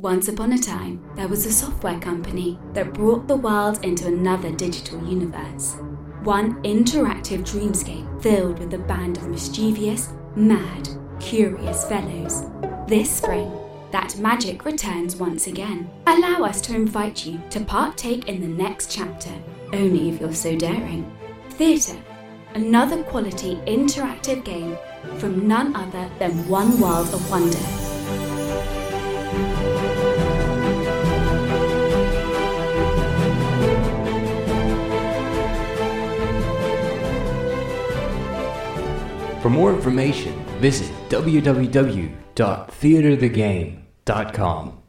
Once upon a time, there was a software company that brought the world into another digital universe. One interactive dreamscape filled with a band of mischievous, mad, curious fellows. This spring, that magic returns once again. Allow us to invite you to partake in the next chapter, only if you're so daring. Theatre, another quality interactive game from none other than One World of Wonder. For more information, visit www.theaterthegame.com.